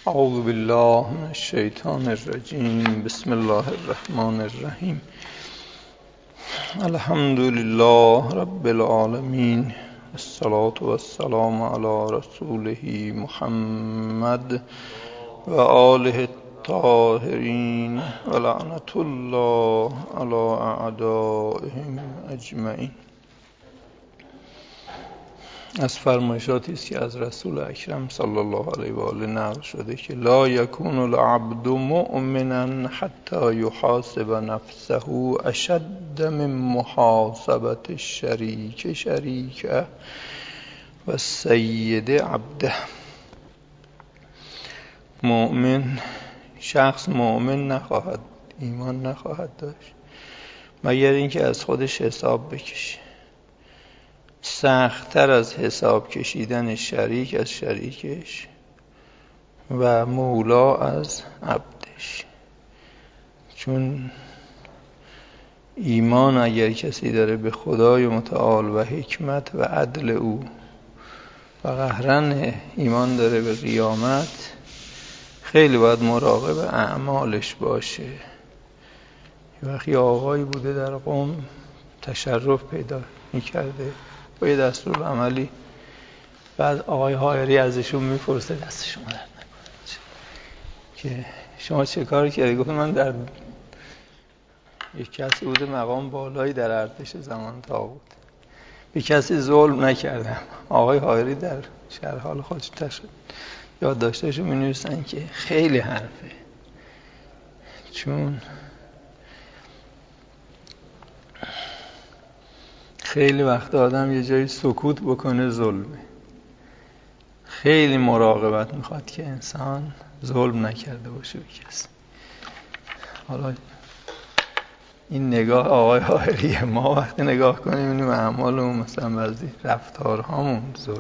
اعوذ بالله من الشیطان الرجیم. بسم الله الرحمن الرحیم. الحمد لله رب العالمین، الصلاة والسلام علی رسوله محمد و آله الطاهرین و لعنت الله علی اعدائهم اجمعین. از فرمایشاتی است که از رسول اکرم صلی الله علیه و آله نقل شده که لا یکون العبد مؤمنا حتی یحاسب نفسه اشد من محاسبة الشریک شریکه و السید عبده. شخص مؤمن نخواهد، ایمان نخواهد داشت مگر اینکه از خودش حساب بکشه، سخت‌تر از حساب کشیدن شریک از شریکش و مولا از عبدش. چون ایمان اگر کسی داره به خدای متعال و حکمت و عدل او و قهرن ایمان داره به قیامت، خیلی باید مراقب اعمالش باشه. وقتی آقایی بوده در قوم تشرف پیدا می‌کرده با یه دستور عملی، بعد آقای حائری ازشون میپرسه دست شما درد نکنه که شما چه کاری کردی؟ گفت من در یک کسی بوده مقام بالایی در ارتش زمان طاغوت، به کسی ظلم نکردم. آقای حائری در شرح حال خودش یادداشتاشو می‌نویسن که خیلی حرفه، چون خیلی وقت آدم یه جایی سکوت بکنه ظلمه. خیلی مراقبت میخواد که انسان ظلم نکرده باشه به کسی. حالا این نگاه آقای حائریه، ما وقتی نگاه کنیم اینیم اعمالمون مثلا بعضی رفتارهامون ظلم.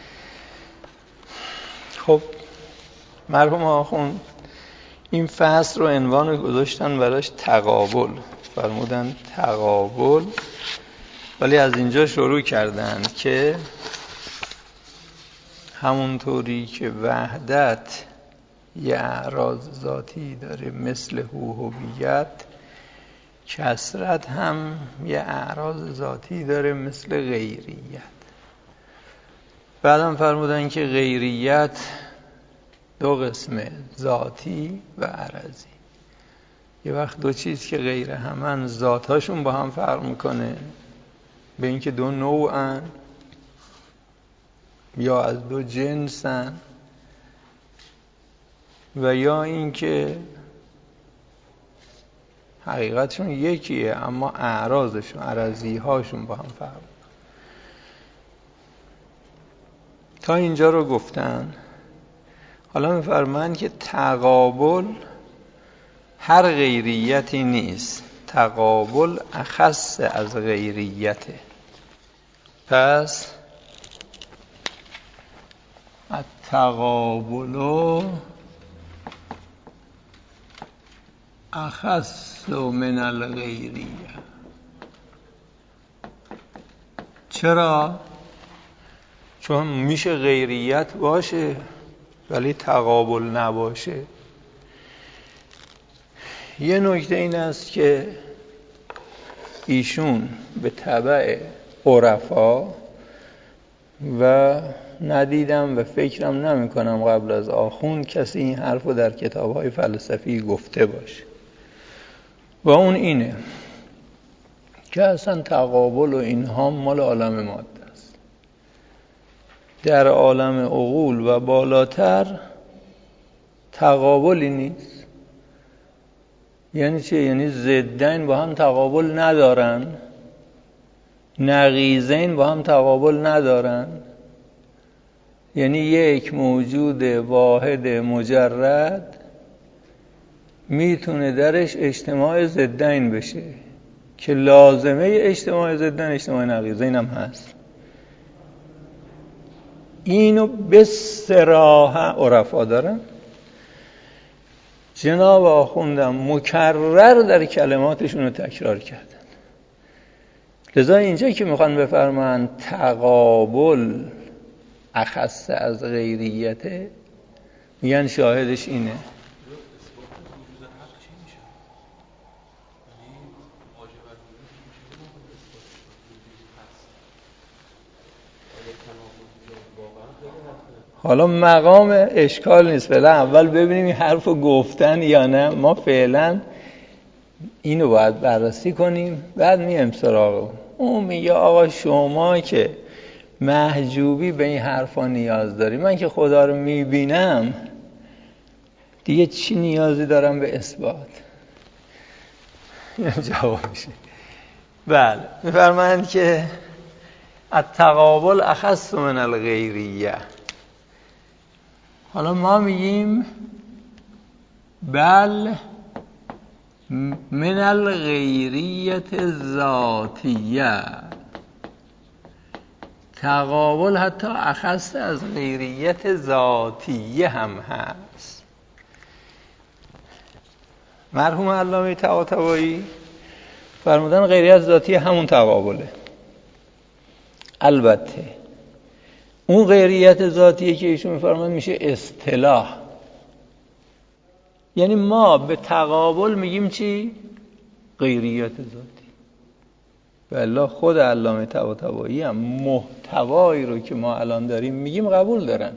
خب مرحوم آخوند این فصل رو عنوان گذاشتن براش تقابل، فرمودن تقابل، ولی از اینجا شروع کردن که همونطوری که وحدت یه اعراض ذاتی داره مثل هویت، کثرت هم یه اعراض ذاتی داره مثل غیریت. بعدم فرمودن که غیریت دو قسمه، ذاتی و عرضی. یه وقت دو چیز که غیر همن ذاتاشون با هم فرق میکنه، به اینکه دو نوعن یا از دو جنسن، و یا اینکه حقیقتشون یکیه اما اعراضشون، عرضی‌هاشون با هم فرق میکنه. تا اینجا رو گفتن. حالا می‌فرمایند که تقابل هر غیریتی نیست، تقابل اخص از غیریته. پس التقابل اخص من الغیریه. چرا؟ چون میشه غیریت باشه ولی تقابل نباشه. یه نکته این است که ایشون به تبع عرفا و ندیدم و فکرم نمی کنم قبل از آخوند کسی این حرف رو در کتاب‌های فلسفی گفته باشه، و اون اینه که اصلا تقابل و اینها مال عالم ماده است. در عالم عقول و بالاتر تقابلی نیست. یعنی چه؟ یعنی ضدین با هم تقابل ندارن، نقیضین با هم تقابل ندارن. یعنی یک موجود واحد مجرد میتونه درش اجتماع ضدین بشه که لازمه اجتماع ضدین اجتماع نقیضین هم هست. اینو به صراحت عرفا دارن. جناب آخوندم مکرر در کلماتشون رو تکرار کردن. لذا اینجا که میخوان بفرمایند تقابل اخص از غیریته، میگن شاهدش اینه. حالا مقام اشکال نیست، فعلا اول ببینیم این حرفو گفتن یا نه. ما فعلا اینو باید بررسی کنیم، بعد میایم سراغ اون. میگه آقا شما که محجوبی به این حرفا نیاز داری، من که خدا رو میبینم دیگه چی نیازی دارم به اثبات؟ این جوابشه. بله، میفرمایند که التقابل اخص من الغیریه. حالا ما میگیم بل من الغیریت ذاتیه. تقابل حتی اخص از غیریت ذاتیه هم هست. مرحوم علامه طباطبایی فرمودن غیریت ذاتیه همون تقابله. البته اون غیریت ذاتیه که ایشون میفرمایند میشه اصطلاح. یعنی ما به تقابل میگیم چی؟ غیریت ذاتی. والله خود علامه طباطبایی هم محتوایی رو که ما الان داریم میگیم قبول دارن،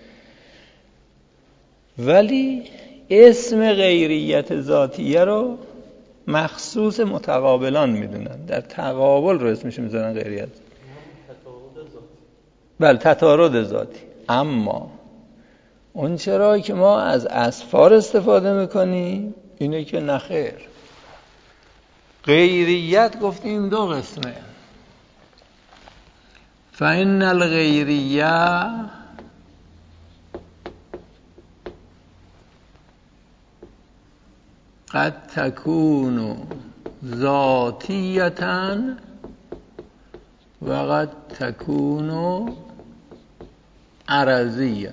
ولی اسم غیریت ذاتیه رو مخصوص متقابلان میدونن. در تقابل رو اسمش میذارن غیریت. بله، تطارد ذاتی. اما اون چرا که ما از اسفار استفاده میکنیم اینه که نخیر. غیریت گفتیم دو قسمه. فإن الغیریه قد تكون ذاتیتا و قد تكون عرضیتا.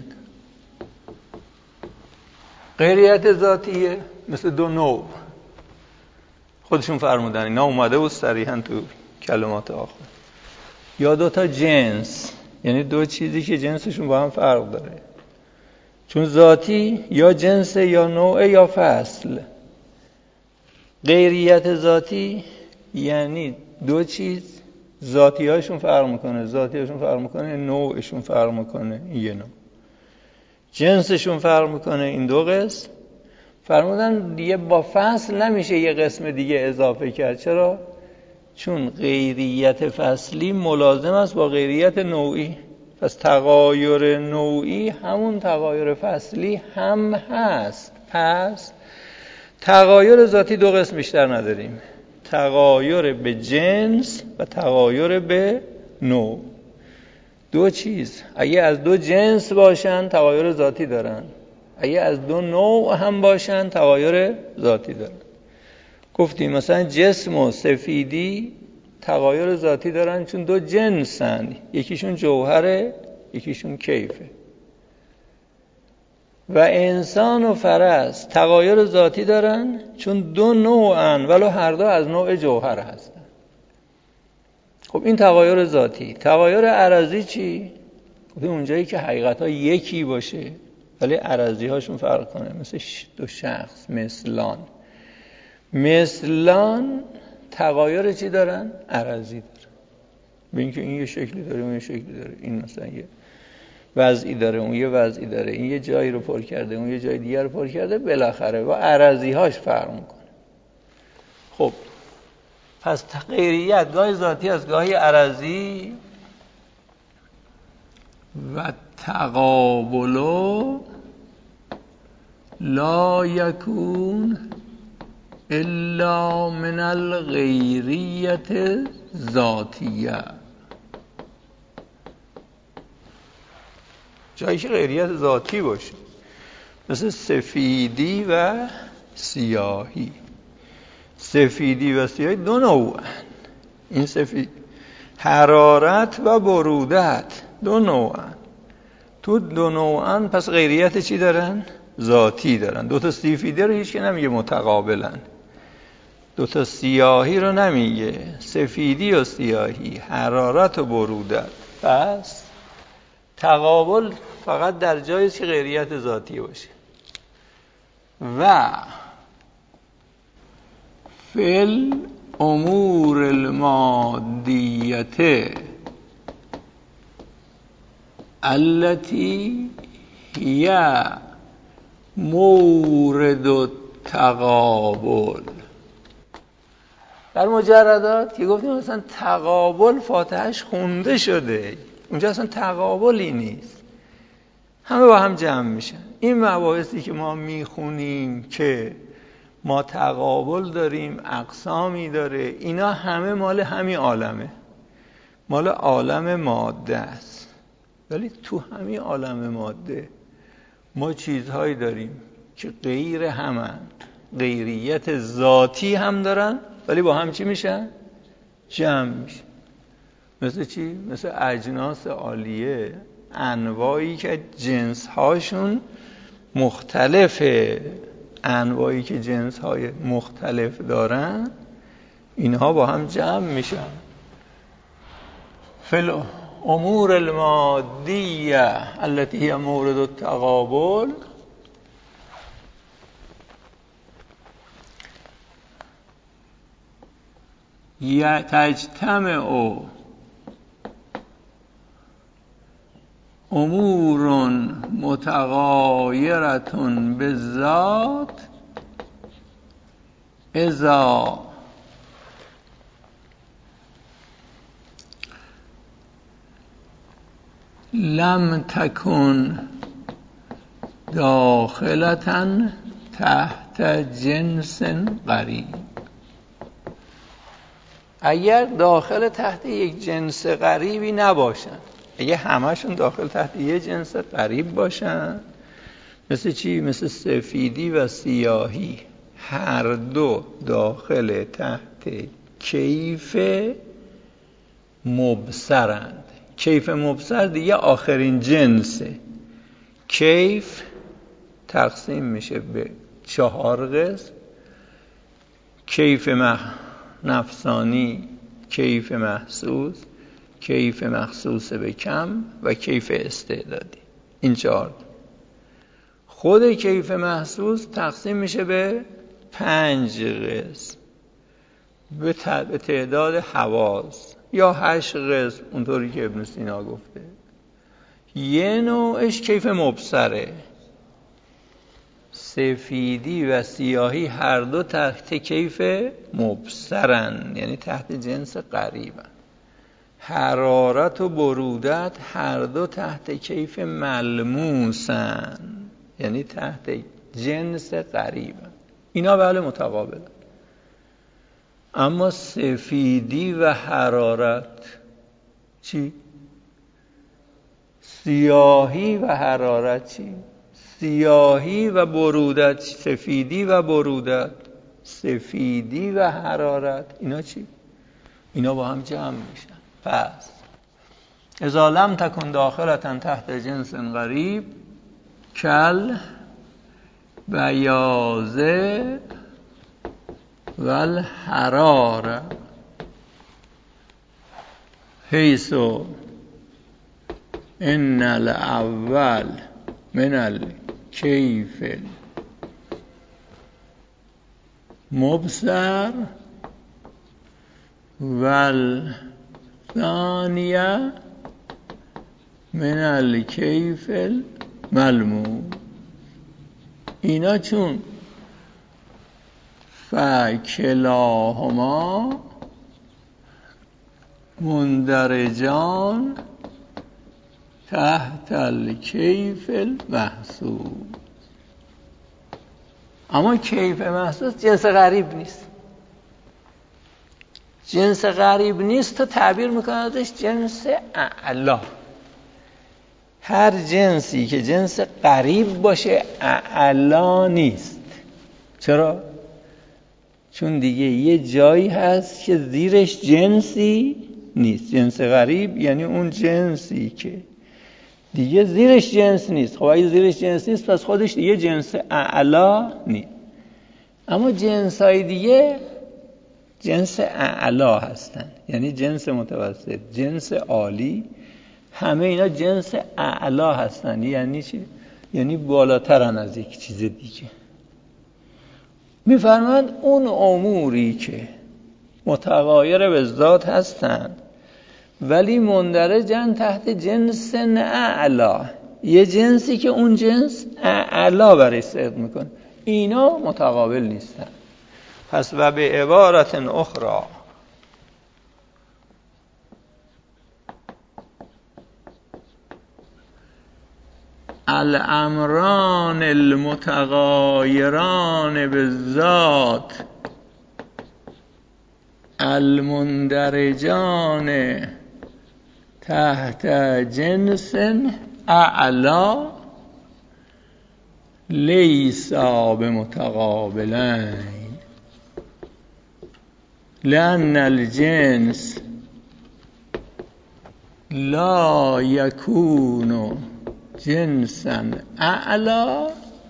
غیریت ذاتیه مثل دو نوع، خودشون فرمودن، اینا اومده بود صریحاً تو کلمات آخر. یا دو تا جنس، یعنی دو چیزی که جنسشون با هم فرق داره. چون ذاتی یا جنس یا نوع یا فصل. غیریت ذاتی یعنی دو چیز ذاتی هاشون فرق میکنه، ذاتی هاشون فرق میکنه، نوعشون فرق میکنه، این یه نوع. جنسشون فرق میکنه، این دو قسم. فرمودن دیگه با فصل نمیشه یه قسم دیگه اضافه کرد. چرا؟ چون غیریت فصلی ملازم است با غیریت نوعی. پس تغایر نوعی همون تغایر فصلی هم هست. پس تغایر ذاتی دو قسم بیشتر نداریم، تغایر به جنس و تغایر به نوع. دو چیز اگه از دو جنس باشن تغایر ذاتی دارن، اگه از دو نوع هم باشن تغایر ذاتی دارن. گفتیم مثلا جسم و سفیدی تغایر ذاتی دارن چون دو جنسن، یکیشون جوهره یکیشون کیفه. و انسان و فرس تغایر ذاتی دارن چون دو نوعن ولو هر دو از نوع جوهر هستن. خب این تغایر ذاتی. تغایر عرضی چی؟ اونجایی که حقیقتا یکی باشه ولی عرضی هاشون فرق کنه، مثل دو شخص. مثلان تغایر چی دارن؟ عرضی دارن. به اینکه این یه شکلی داره اون یه شکلی داره، این مثلا یه وضعی داره اون یه وضعی داره، این یه جایی رو پر کرده اون یه جای دیگر رو پر کرده، بالاخره با عرضی هاش فرق میکنه. خب پس غیریت گاهی ذاتی از گاهی عرضی. و تقابلو لا یکون الا من الغیریت ذاتیه. جایی که غیریت ذاتی باشه، مثل سفیدی و سیاهی. سفیدی و سیاهی دو نوعن. این سفید حرارت و برودت دو نوعن. تو دو نوعن پس غیریت چی دارن؟ ذاتی دارن. دو تا سفیدی رو هیچ که نمیگه متقابلن، دو تا سیاهی رو نمیگه. سفیدی و سیاهی، حرارت و برودت. پس تقابل فقط در جایی که غیریت ذاتی باشه. و فل امور المادیته التي هي مورد التقابل. در مجردات که گفتیم مثلا تقابل فاتحش خونده شده، اونجا اصلا تقابلی نیست، همه با هم جمع میشن. این مباحثی که ما میخونیم که ما تقابل داریم، اقسامی داره، اینا همه مال همین عالمه، مال عالم ماده است. ولی تو همین عالم ماده ما چیزهایی داریم که غیر همن، غیریت ذاتی هم دارن، ولی با هم چی میشن؟ جمع میشن. مثل چی؟ مثل اجناس عالیه، انواعی که جنسهاشون مختلفه، انواعی که جنسهای مختلف دارن، اینها با هم جمع میشن. فل امور المادیه التي هي مورد التقابل تجتمع امور متغایرة بالذات اذا لم تكن داخلة تحت جنس قریب. اگر داخل تحت یک جنس قریبی نباشن، اگه همشون داخل تحت یک جنس قریب باشن، مثل چی؟ مثل سفیدی و سیاهی، هر دو داخل تحت کیف مبصرند. کیف مبصر دیگه آخرین جنسه. کیف تقسیم میشه به 4 قسم: کیف نفسانی، کیف محسوس، کیف مخصوص به کم و کیف استعدادی. این 4. خود کیف محسوس تقسیم میشه به 5 قسم به تعداد حواس، یا 8 قسم اونطوری که ابن سینا گفته. یه نوعش کیف مبصره. سفیدی و سیاهی هر دو تحت کیف مبصرن، یعنی تحت جنس قریبن. حرارت و برودت هر دو تحت کیف ملموسن، یعنی تحت جنس قریبن. اینا بله متقابلن. اما سفیدی و حرارت چی؟ سیاهی و حرارت چی؟ سیاهی و برودت. سفیدی و برودت، سفیدی و حرارت، اینا چی؟ اینا با هم جمع میشن. پس اذا لم تکن داخلتن تحت جنس غریب کل بیاضه و الحراره حیث ان الاول من الکیف المبصر و الثانیه من الکیف الملموس. اینا چون فکلاهما مندرجان تحت الکیف المحسوس. اما کیف محسوس جنس غریب نیست. جنس غریب نیست تو تعبیر میکنادش جنس اعلا. هر جنسی که جنس غریب باشه اعلا نیست. چرا؟ چون دیگه یه جایی هست که زیرش جنسی نیست. جنس غریب یعنی اون جنسی که دیگه زیرش جنس نیست. خب اگه زیرش جنس نیست پس خودش دیگه جنس اعلا نیست. اما جنسای دیگه جنس اعلا هستن، یعنی جنس متوسط، جنس عالی همه اینا جنس اعلا هستن. یعنی چی؟ یعنی بالاترن از یک چیز دیگه. میفرماند اون اموری که متغایر به ذات هستند ولی مندرجن تحت جنس اعلا، یه جنسی که اون جنس اعلا برای صدق میکنه، اینا متقابل نیستن. پس و به عبارت اخرى الامران المتغایران بالذات المندرجان تحت جنس اعلا لیس بمتقابلین لأن الجنس لا يكون جنسا اعلا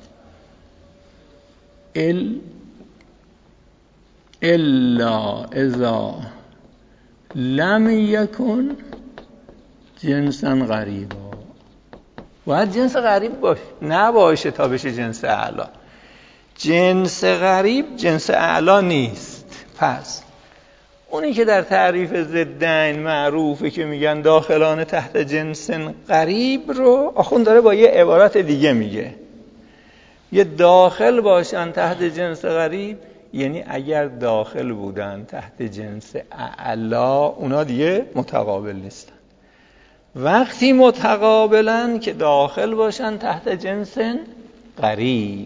الا اذا لم يكن جنسا غریبا. باید جنس غریب باشه، نباشه تا بشه جنس اعلا. جنس غریب جنس اعلا نیست. پس اونی که در تعریف ضدین معروفه که میگن داخلان تحت جنس غریب رو آخوند داره با یه عبارت دیگه میگه. یه داخل باشن تحت جنس غریب، یعنی اگر داخل بودن تحت جنس اعلا اونا دیگه متقابل نیستن. وقتی متقابلن که داخل باشن تحت جنس غریب.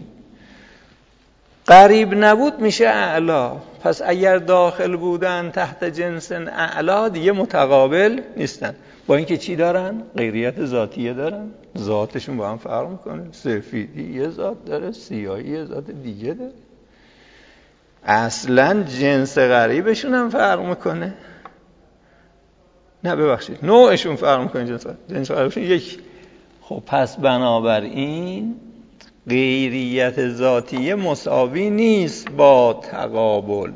غریب نبود میشه اعلا. پس اگر داخل بودن تحت جنس اعلا دیگه متقابل نیستن. با اینکه چی دارن؟ غیریت ذاتیه دارن، ذاتشون با هم فرق میکنه. سفیدی یه ذات داره، سیاهی یه ذات دیگه داره. اصلا جنس غریبشون هم فرق میکنه. نه ببخشید، نوعشون فرق میکنه. جنس غریبشون یک. خب پس بنابراین غیریت ذاتیه مساوی نیست با تقابل.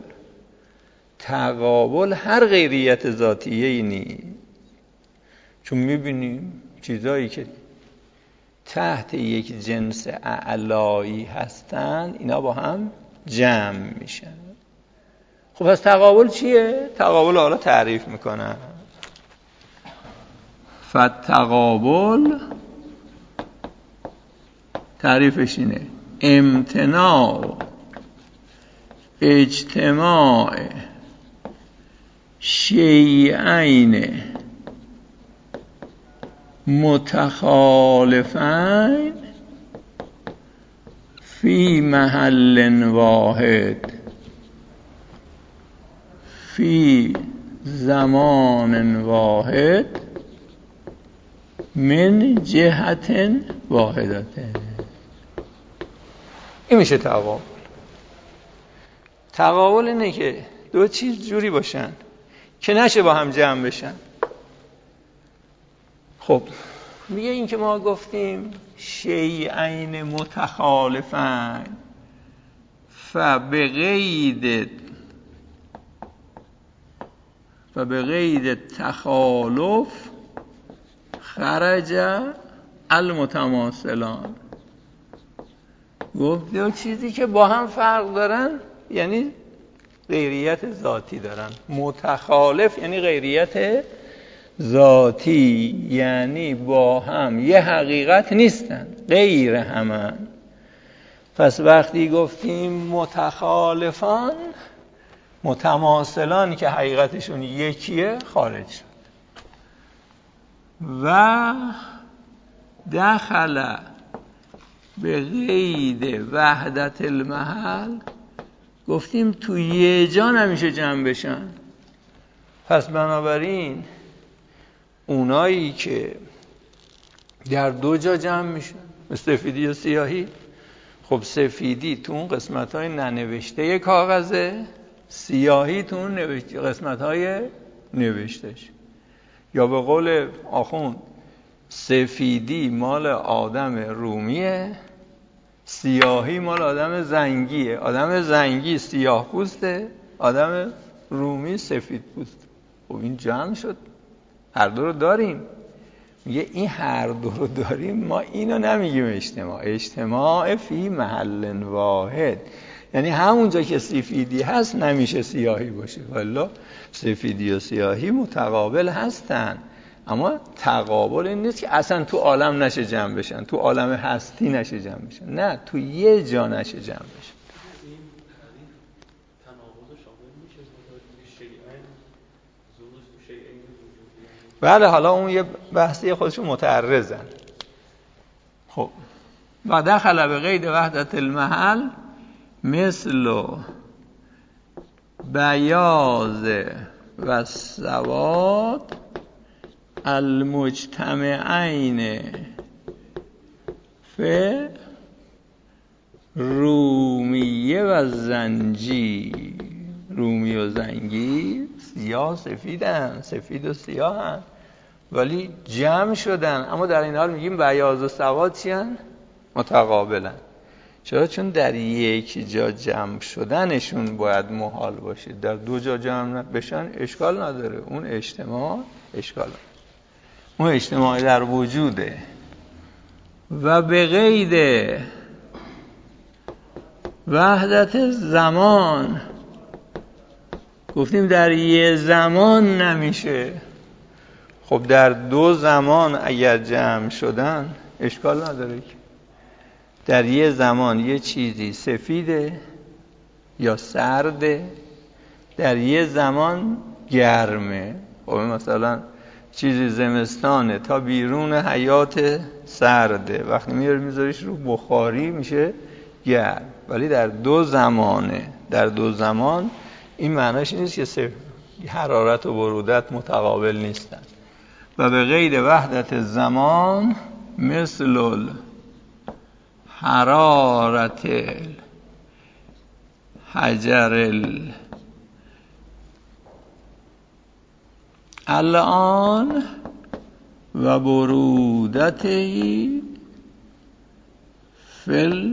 تقابل هر غیریت ذاتیه‌ای نیست. چون میبینیم چیزایی که تحت یک جنس اعلایی هستن اینا با هم جمع میشن. خب پس تقابل چیه؟ تقابل حالا تعریف میکنن. فتقابل تعریفش اینه: امتناع اجتماع شیئین متخالفین فی محل واحد فی زمان واحد من جهت واحدت. این میشه تقابل. تقابل اینه که دو چیز جوری باشن که نشه با هم جمع بشن. خب میگه این که ما گفتیم شیئین متخالفین فبقید تخالف خرج المتماثلان. گفت دو چیزی که با هم فرق دارن یعنی غیریت ذاتی دارن. متخالف یعنی غیریت ذاتی، یعنی با هم یه حقیقت نیستن، غیر همن. پس وقتی گفتیم متخالفان، متماثلان که حقیقتشون یکیه خارج شد. و دخل به قید وحدت المحل، گفتیم تو یه جا نمیشه جمع بشن. پس بنابراین اونایی که در دو جا جمع میشن، سفیدی و سیاهی، خب سفیدی تو اون قسمت‌های ننوشته کاغذه، سیاهی تو اون قسمت‌های نوشتهش. یا به قول آخوند سفیدی مال آدم رومیه، سیاهی مال آدم زنگیه. آدم زنگی سیاه پوسته، آدم رومی سفید پوست. خب این جمع شد، هر دو رو داریم. میگه این هر دو رو داریم، ما اینو نمیگیم اجتماع فی محل واحد، یعنی همونجا که سفیدی هست نمیشه سیاهی باشه، والا سفیدی و سیاهی متقابل هستن، اما تقابل این نیست که اصلا تو عالم نشه جمع بشن، تو عالم هستی نشه جمع بشن، نه تو یه جا نشه جمع بشن. بله حالا اون یه بحثی خودشون متعرضن. خب و دخل به قید وحدت المحل مثل بیاض و سواد المجتمعین فی رومیه و زنجی. رومی و زنگی سیاه سفیدن، سفید و سیاهن، ولی جمع شدن، اما در این حال میگیم بیاض و سواد چی هن؟ متقابلن. چرا؟ چون در یک جا جمع شدنشون باید محال باشه، در دو جا جمع بشن اشکال نداره، اون اجتماع اشکال نداره، اون اجتماع در وجوده. و به قید وحدت زمان گفتیم در یه زمان نمیشه. خب در دو زمان اگر جمع شدن اشکال نداره که در یه زمان یه چیزی سفیده یا سرده، در یه زمان گرمه. خب مثلا چیزی زمستانه تا بیرون حیات سرده، وقتی میذاریش رو بخاری میشه گرم، ولی در دو زمانه. در دو زمان این معناش نیست که حرارت و برودت متقابل نیستن. و به قید وحدت زمان مثل حرارت حجر الان و برودتی فی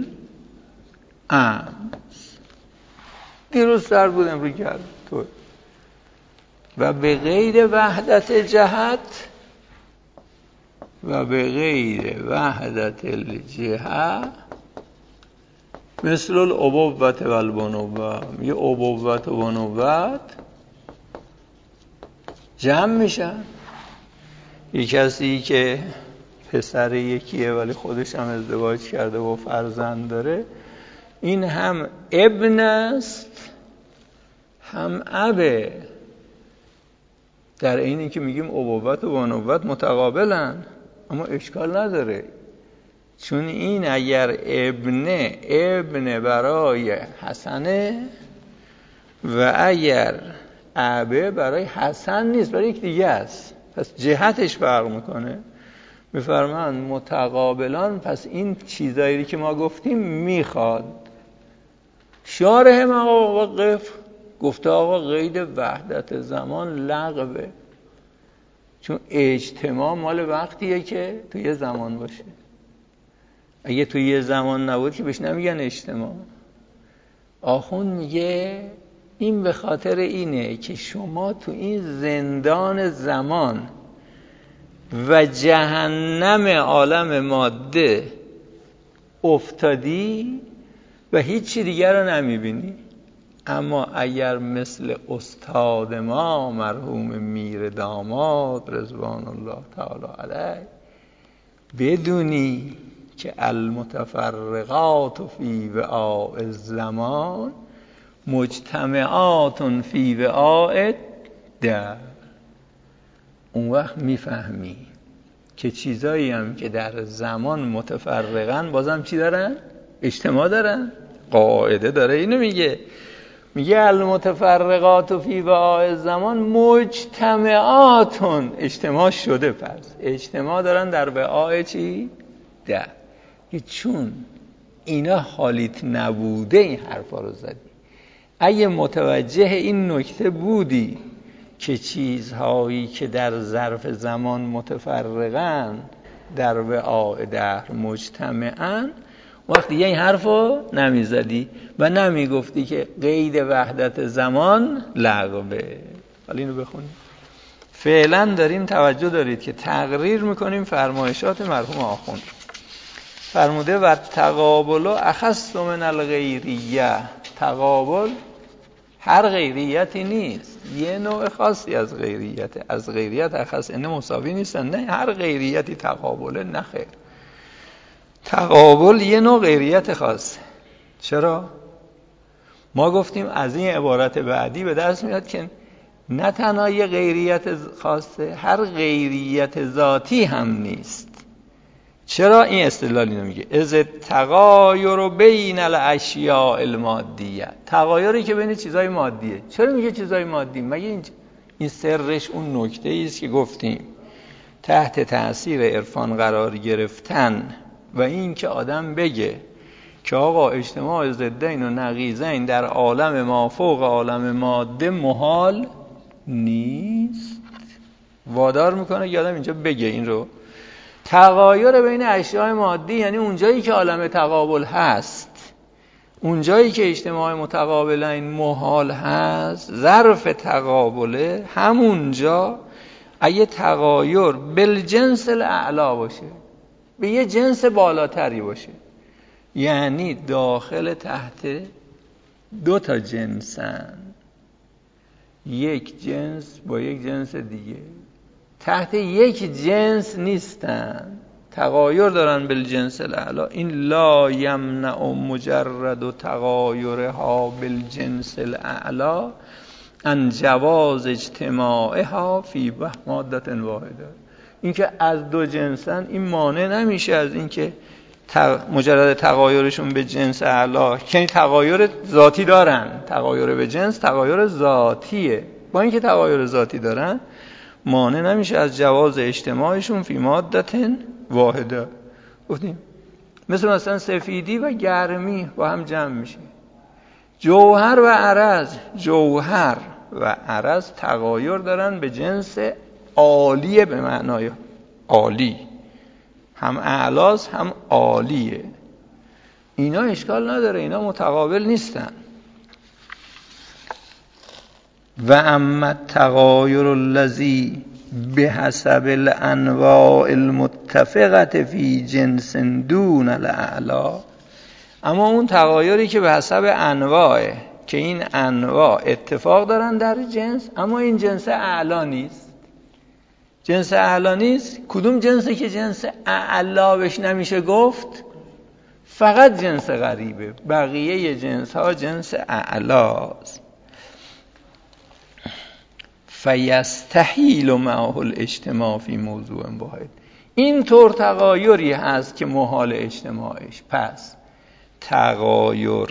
الامس. دیروز سرد بود امروز گرم. و به قید وحدت جهت و به غیر وحدت الجهه مثل الابوت و البنوه. یه ابوت و بنوت جمع میشن. یک کسی که پسر یکیه ولی خودش هم ازدواج کرده و فرزند داره، این هم ابن است هم ابه. در اینی که میگیم ابوت و بنوت متقابلن، اما اشکال نداره، چون این اگر ابن برای حسنه و اگر ابه برای حسن نیست، برای یک دیگه است، پس جهتش فرق میکنه. میفرمان متقابلان، پس این چیزایی که ما گفتیم میخواد. شارح مواقف گفته آقا قید وحدت زمان لغوه، چون اجتماع مال وقتیه که توی یه زمان باشه. اگه توی یه زمان نبود که بهش نمیگن اجتماع. آخوند میگه این به خاطر اینه که شما تو این زندان زمان و جهنم عالم ماده افتادی و هیچی دیگر رو نمیبینی. اما اگر مثل استاد ما مرحوم میر داماد رضوان الله تعالی علیه بدونی که المتفرقات فی وعاء الزمان مجتمعات فی وعاء الدهر، اون وقت میفهمی که چیزایی هم که در زمان متفرقن بازم چی دارن؟ اجتماع دارن. قاعده داره اینو میگه المتفرقات فی وعاء الزمان مجتمعات، اجتماع شده، پس اجتماع دارن در وعاء چی؟ ده. چون اینا حالیت نبوده این حرفا رو زدی. اگه متوجه این نکته بودی که چیزهایی که در ظرف زمان متفرقن در وعاء دهر مجتمعن، وقتی این حرفو نمیزدی و نمیگفتی که قید وحدت زمان لغوه. حالا اینو بخونی. فعلا داریم توجه دارید که تقریر میکنیم فرمایشات مرحوم آخوند. فرموده و تقابل اخص من الغیریه، تقابل هر غیریتی نیست، یه نوع خاصی از غیریت، از غیریت اخص اینه مساوی نیستن، نه هر غیریتی تقابله، نه خیر، تقابل یه نوع غیریت خاصه. چرا؟ ما گفتیم از این عبارت بعدی به دست میاد که نه تنها یه غیریت خاصه، هر غیریت ذاتی هم نیست. چرا این استدلال اینو میگه؟ از تغایر بین الاشیاء المادیه، تغایری که بین چیزای مادیه. چرا میگه چیزای مادی؟ مگه این سرش اون نکته ای است که گفتیم تحت تأثیر عرفان قرار گرفتن و این که آدم بگه که آقا اجتماع ضدین و نقیضین در عالم مافوق عالم ماده محال نیست، وادار میکنه که آدم اینجا بگه این رو. تغایر بین اشیاء مادی یعنی اونجایی که عالم تقابل هست، اونجایی که اجتماع متقابلین محال هست، ظرف تقابله، همونجا اگه تغایر بالجنس الاعلا باشه، به یه جنس بالاتری باشه، یعنی داخل تحت دو تا جنسن، یک جنس با یک جنس دیگه، تحت یک جنس نیستن، تغایر دارن بالجنس الاعلا. این لا یمنع مجرد تغایرها بالجنس الاعلا ان جواز اجتماعها فی ماده واحده. این که از دو جنسن این مانع نمیشه از این که مجرد تغایرشون به جنس اعلا، یعنی تغایر ذاتی دارن، تغایر به جنس تغایر ذاتیه، با اینکه تغایر ذاتی دارن مانع نمیشه از جواز اجتماعشون فی ماده واحده. گفتیم مثلا سفیدی و گرمی با هم جمع میشه، جوهر و عرض، جوهر و عرض تغایر دارن به جنس عالیه، به معنای عالی، هم اعلاست هم عالیه، اینا اشکال نداره، اینا متقابل نیستن. و اما التغایر الذی بحسب الانواع المتفقه فی جنس دون الاعلا، اما اون تغایری که به حسب انواعه، که این انواع اتفاق دارن در جنس اما این جنس اعلا نیست، جنس اعلا نیست. کدوم جنسی که جنس اعلا بهش نمیشه گفت؟ فقط جنس غریبه، بقیه جنس ها جنس اعلاست. فیستحیل معه الاجتماع فی موضوع واحد، این طور تغایری هست که محال اجتماعش. پس تغایر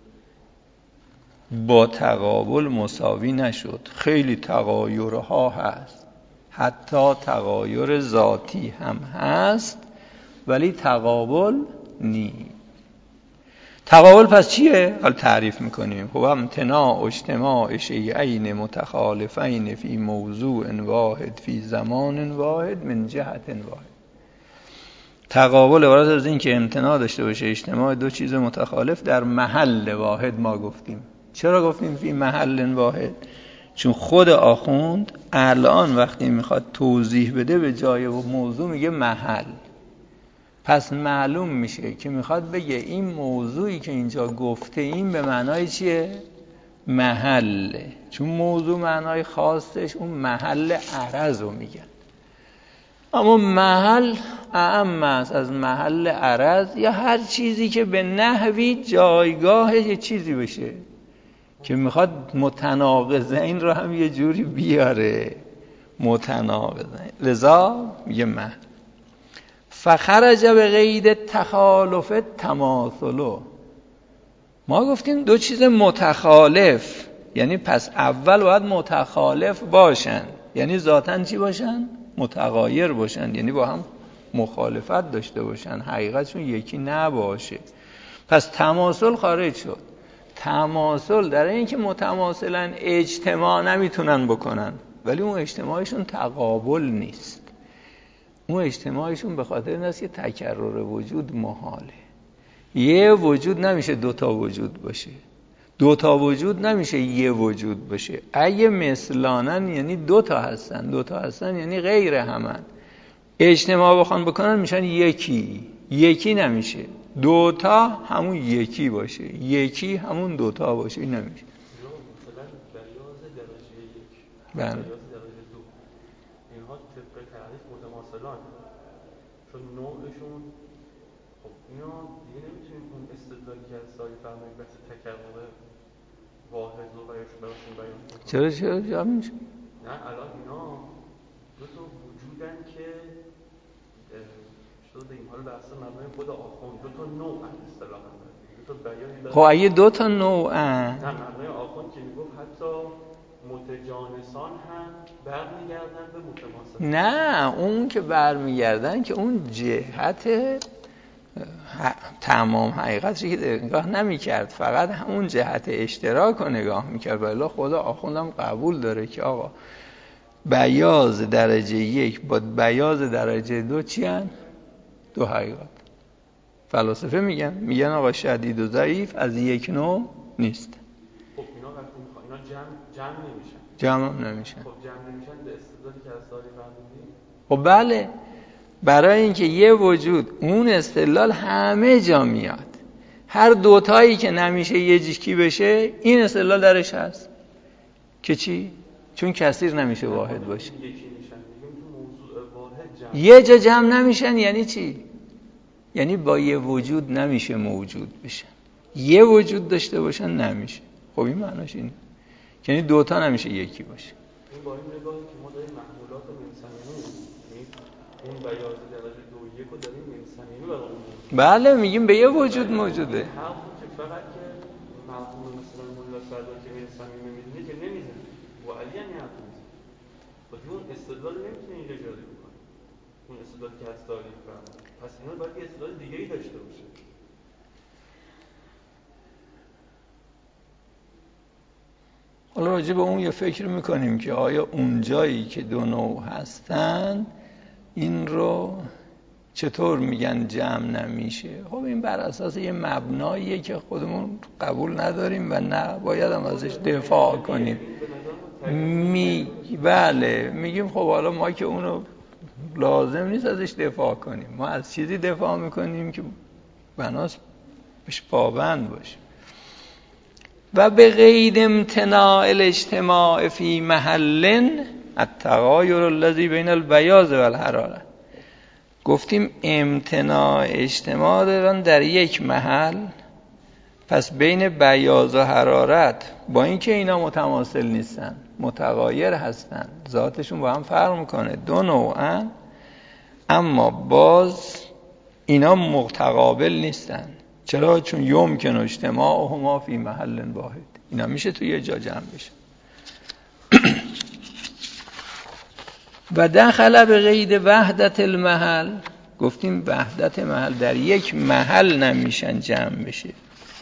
با تقابل مساوی نشد، خیلی تغایرها هست، حتی تغایر ذاتی هم هست ولی تقابل نیست. تقابل پس چیه؟ حالا تعریف میکنیم. خب امتناع اجتماع شیئین متخالفین فی موضوع واحد فی زمان واحد من جهت واحد. تقابل عبارت از این که امتناع داشته باشه اجتماع دو چیز متخالف در محل واحد. ما گفتیم چرا گفتیم فی محل واحد؟ چون خود آخوند الان وقتی میخواد توضیح بده به جای و موضوع میگه محل. پس معلوم میشه که میخواد بگه این موضوعی که اینجا گفته این به معنای چیه؟ محله. چون موضوع معنای خاصش اون محل عرض رو میگن، اما محل اعم است از محل عرض یا هر چیزی که به نحوی جایگاه یه چیزی بشه که میخواد متناقضین رو هم یه جوری بیاره، متناقضین، لذا میگه محل. فخرج به قید تخالف تماثلو. ما گفتیم دو چیز متخالف، یعنی پس اول باید متخالف باشن، یعنی ذاتاً چی باشن؟ متغایر باشن، یعنی با هم مخالفت داشته باشن، حقیقتشون یکی نباشه. پس تماثل خارج شد. تماثل در این که متماثلن اجتماع نمیتونن بکنن، ولی اون اجتماعشون تقابل نیست، اون اجتماعشون به خاطر این است که تکرر وجود محاله. یه وجود نمیشه دوتا وجود باشه، دو تا وجود نمیشه یه وجود باشه. اگه مثلانن یعنی دو تا هستن یعنی غیر همن. اجتماع بخوان بکنن میشن یکی نمیشه. دو تا همون یکی باشه، یکی همون دو تا باشه، این نمیشه. مثلا بیاض درجه یک، بله. بیاض درجه دو، اینها طبق تعریف متماثلان، چون نوعشون خب اینا دیگه نمیتونیم اون استدلالی که از سالی فرمایید بحث تکرر واحد رو براشون بیان کنیم. چرا جا میشه؟ نه الان اینا دو تا وجودن که شده این حال بحث مبنای خود آخوند دو تا نوع اصطلاحاً دو تا بیانی. خب اگه دو تا نوعن، نه مبنای آخوند که میگفت حتی متجانسان هم برمیگردن به متماثل. نه اون که برمیگردن که اون جهت تمام حقیقتش که نگاه نمی‌کرد، فقط همون جهت اشتراک رو نگاه می‌کرد. ولی خدا آخوندم قبول داره که آقا بیاض درجه یک با بیاض درجه دو چی هن؟ دو حقیقت. فلاسفه میگن آقا شدید و ضعیف از یک نوع نیست. خب اینا وقتی اینا جمع نمیشن. جمع نمیشن. خب جمع نمیشن به استدلالی که از سالی فرمودیم. خب بله، برای اینکه یه وجود اون استدلال همه جا میاد. هر دوتایی که نمیشه یه جیکی بشه این استدلال درش هست که چی؟ چون کثیر نمیشه واحد باشه. یه جا جمع نمیشن یعنی چی؟ یعنی با یه وجود نمیشه موجود بشن. یه وجود داشته باشن نمیشه. خب این معناش اینه. یعنی دوتا نمیشه یکی باشه. این با این نگاهی که ما داریم محمولات منسنینی، اون بیاض درجه دو یک رو داریم منسنینی برامون. بله میگیم به یه وجود موجوده. همون که فقط که محمول مثلا مولا سردار که منسنینی میدونی که نمیزنه. و علی هم یه حرف میزنه. و اون استدلال نمیتونه اینجا جاری بکنه. اون استدلال که از تاریخ فرمود. پس اینا باید یه استدلال دیگه‌ای داشته باشه. حالا راجع به اون یه فکر میکنیم که آیا اون جایی که دو نوع هستن این رو چطور میگن جمع نمیشه؟ خب این بر اساس یه مبناییه که خودمون قبول نداریم و نه باید هم ازش دفاع کنیم. بله میگیم خب حالا ما که اونو لازم نیست ازش دفاع کنیم، ما از چیزی دفاع میکنیم که بناس بهش پابند باشیم. و به قید امتناع الاجتماع فی محل التغایر الذی بین البیاض و الحراره. گفتیم امتناع اجتماع دارن در یک محل، پس بین بیاض و حرارت با اینکه اینا متماثل نیستن متغایر هستن، ذاتشون با هم فرق میکنه، دو نوعن، اما باز اینا متقابل نیستن. چرا؟ چون یمکن اجتماعهما فی محل واحد. اینا میشه توی یه جا جمع بشه. و دخل به قید وحدت المحل، گفتیم وحدت محل در یک محل نمیشن جمع بشه.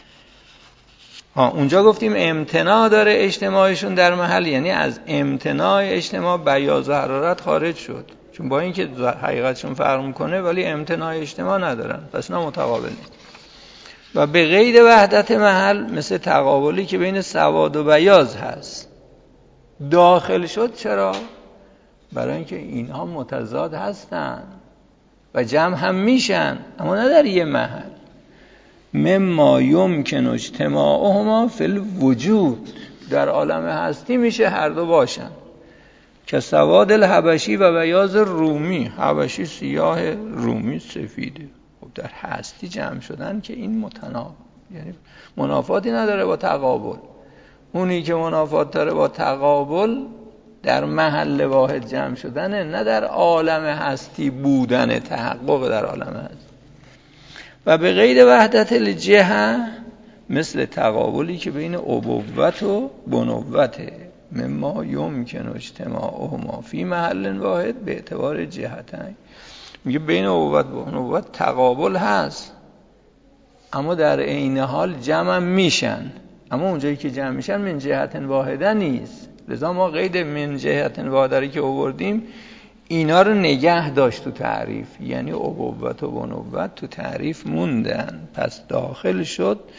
اونجا گفتیم امتناع داره اجتماعشون در محل، یعنی از امتناع اجتماع بیاض و حرارت خارج شد، چون با اینکه حقیقتشون فرق میکنه ولی امتناع اجتماع ندارن، پس نه متقابل نیست. و به قید وحدت محل مثل تقابلی که بین سواد و بیاض هست داخل شد. چرا؟ برای اینکه اینها متضاد هستن و جمع هم میشن اما نه در یه محل. مما یمکن اجتماعهما فی الوجود، در عالم هستی میشه هر دو باشن، که سواد الحبشی و بیاض رومی، حبشی سیاه رومی سفیده. خب در هستی جمع شدن که این متناقض، یعنی منافاتی نداره با تقابل. اونی که منافات داره با تقابل در محل واحد جمع شدنه، نه در عالم هستی بودن، تحقق در عالم هستی. و به غیر وحدت الجهه مثل تقابلی که بین ابوت و بنوته، مما یمکن اجتماعهما فی محل واحد به اعتبار جهتین. میگه بین ابوت و بنوت تقابل هست اما در عین حال جمع میشن، اما اونجایی که جمع میشن من جهت واحده نیست. لذا ما قید من جهت واحده که آوردیم اینا رو نگه داشت تو تعریف، یعنی ابوت و بنوت تو تعریف موندن، پس داخل شد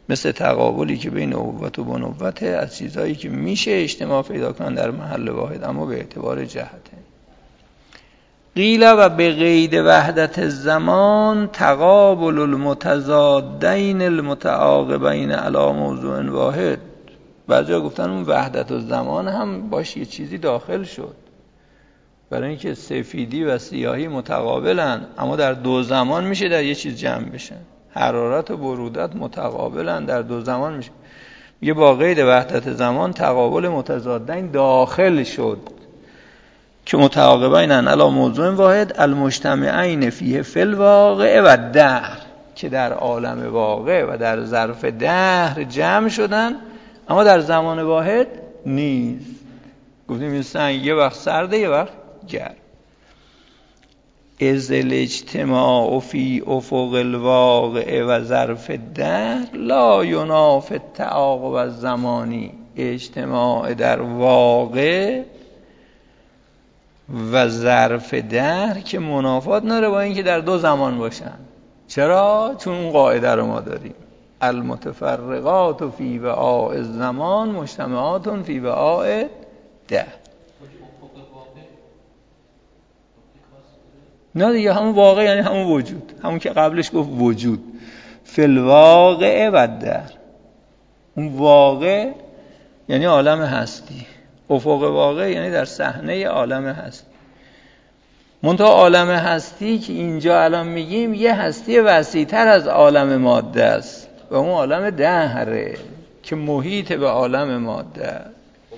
مثل تقابلی که بین ابوت و بنوت از چیزهایی که میشه اجتماع پیدا کنن در محل واحد اما به اعتبار جهته. قیل و به قید وحدت الزمان تقابل المتضادین المتعاقبین علی موضوع واحد. بعضیا گفتن اون وحدت الزمان هم باش یه چیزی داخل شد، برای اینکه سفیدی و سیاهی متقابلن اما در دو زمان میشه در یه چیز جمع بشن. حرارت و برودت متقابلن در دو زمان میشه. یه با قید وحدت زمان تقابل متضادین داخل شد که متعاقبین علی موضوع واحد المجتمعین فیه فی الواقع و دهر، که در عالم واقع و در ظرف دهر جمع شدن اما در زمان واحد نیست. گفتیم این سنگ یه وقت سرده یه وقت گرم. از الاجتماع فی افق الواقع و ظرف دهر لا ینافی التعاقب الزمانی. اجتماع در واقع و ظرف دهر که منافات نداره با اینکه در دو زمان باشن. چرا؟ چون اون قاعده رو ما داریم المتفرقات فی وعاء الزمان مجتمعات فی وعاء دهر. نه دیگه همون واقع یعنی همون وجود، همون که قبلش گفت وجود فی الواقع و دهر. اون واقع یعنی عالم هستی، افق واقع یعنی در صحنه عالم هستی. منتها عالم هستی که اینجا الان میگیم یه هستی وسیع‌تر از عالم ماده است و اون عالم دهره که محیط به عالم ماده است.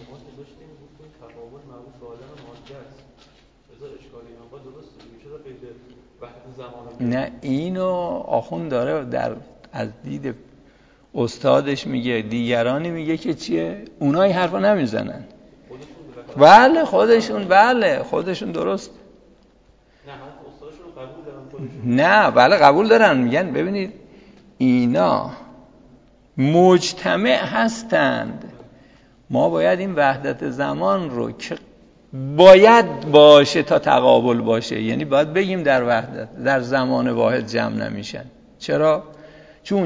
نه اینو آخوند داره در از دید استادش میگه، دیگرانی میگه که چیه؟ اونایی حرفا نمیزنن. بله خودشون درست. نه بله قبول دارن، میگن ببینید اینا مجتمع هستند، ما باید این وحدت زمان رو که باید باشه تا تقابل باشه، یعنی باید بگیم در وحدت در زمان واحد جمع نمیشن. چرا؟ چون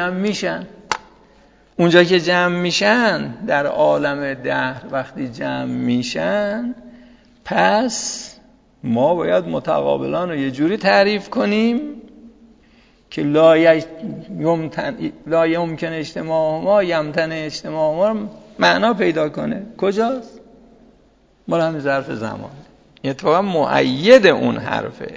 اونجا که جمع میشن در عالم دهر وقتی جمع میشن، پس ما باید متقابلان رو یه جوری تعریف کنیم که لا یمکن اجتماع ما یمتن اجتماع ما معنا پیدا کنه. کجاست؟ مال همین ظرف زمان. اتفاقا مؤید اون حرفه.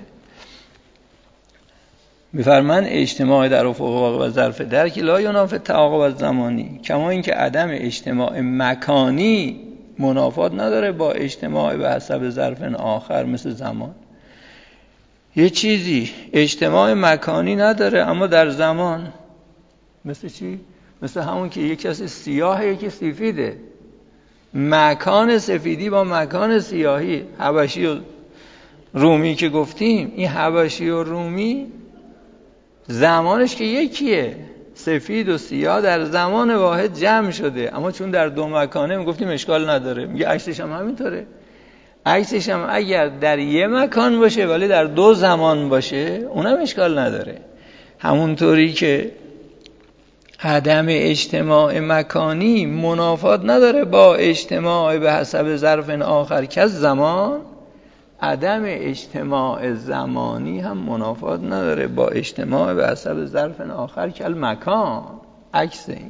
می‌فرمان اجتماع در افق واقع و ظرف درک لا ینافی التعاقب الزمانی، کما اینکه عدم اجتماع مکانی منافات نداره با اجتماع به حسب ظرف آخر مثل زمان. یه چیزی اجتماع مکانی نداره اما در زمان مثل چی؟ مثل همون که یک کسی سیاهه یکی سفیده. مکان سفیدی با مکان سیاهی، حبشی و رومی که گفتیم، این حبشی و رومی زمانش که یکیه، سفید و سیاه در زمان واحد جمع شده، اما چون در دو مکانه میگفتیم اشکال نداره. میگه عکسش هم همینطوره، عکسش هم اگر در یه مکان باشه ولی در دو زمان باشه اونم اشکال نداره. همونطوری که عدم اجتماع مکانی منافات نداره با اجتماع به حسب ظرف آخر که زمان، عدم اجتماع زمانی هم منافات نداره با اجتماع به حسب ظرف آخر که مکان، عکس این.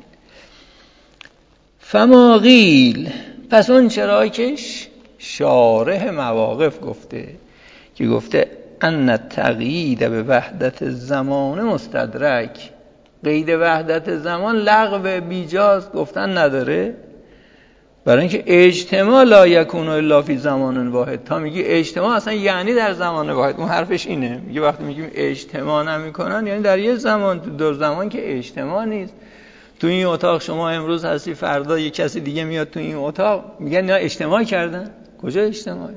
فما قیل، پس اون چراکش شارح مواقف گفته که گفته ان التقیید به وحدت زمان مستدرک، قید وحدت زمان لغو بیجاست گفتن نداره، برای اینکه اجتماع لا یکون الا فی زمان واحد. تا میگی اجتماع اصلا یعنی در زمان واحد، اون حرفش اینه، میگه وقتی میگیم اجتماع نمیکنن یعنی در یه زمان، تو دو زمان که اجتماع نیست. تو این اتاق شما امروز هستی، فردا یه کسی دیگه میاد تو این اتاق، میگن نه اجتماع کردن. کجا اجتماعی؟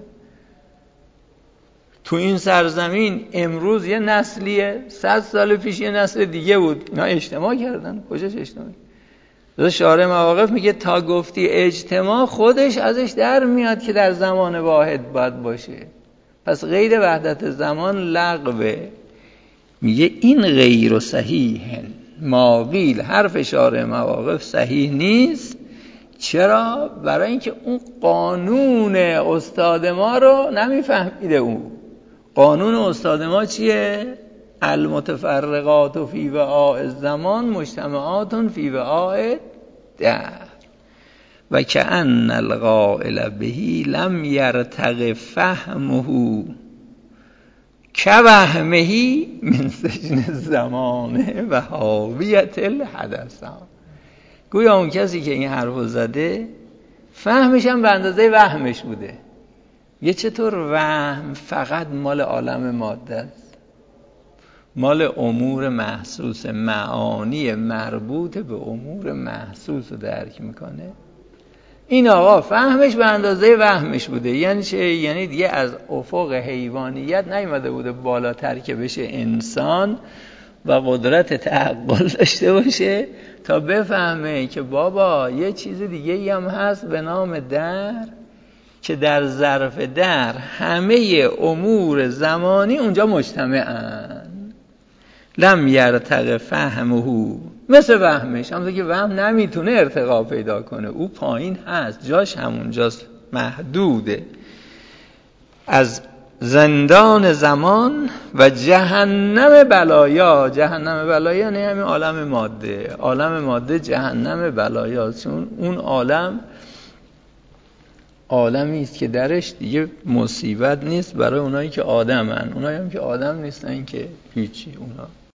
تو این سرزمین امروز یه نسلیه، 100 سال پیش یه نسل دیگه بود، نه اجتماع کردن. کجاش اجتماعی؟ شارح مواقف میگه تا گفتی اجتماع خودش ازش در میاد که در زمان واحد باید باشه، پس قید وحدت زمان لغوه. میگه این غیر صحیح، ما قیل، حرف شارع مواقف صحیح نیست. چرا؟ برای اینکه اون قانون استاد ما رو نمیفهمیده. اون قانون استاد ما چیه؟ المتفرقات فی وعاء الزمان مجتمعات فی وعاء الدهر و کأن القائل بهی لم یرتق فهمه كوهمه من سجن الزمان و حاویت الحدثان. گویا اون کسی که این حرفو زده فهمش هم به اندازه وهمش بوده. یه چطور وهم فقط مال عالم ماده است، مال امور محسوس، معانی مربوط به امور محسوس رو درک میکنه. این آقا فهمش به اندازه وهمش بوده. یعنی چه؟ یعنی دیگه از افق حیوانیت نیامده بوده بالاتر که بشه انسان و قدرت تعقل داشته باشه تا بفهمه که بابا یه چیز دیگه هم هست به نام در، که در ظرف در همه امور زمانی اونجا مجتمعن. لم یرتق فهمه، مثل وهمش، همونطور که وهم نمیتونه ارتقا پیدا کنه، او پایین هست، جاش همونجاست، محدوده. از زندان زمان و جهنم بلایا. جهنم بلایا یعنی همین عالم ماده. عالم ماده جهنم بلایاست، چون اون عالمی است که درش دیگه مصیبت نیست برای اونایی که آدمن. اونایی هم که آدم نیستن که هیچی. اونا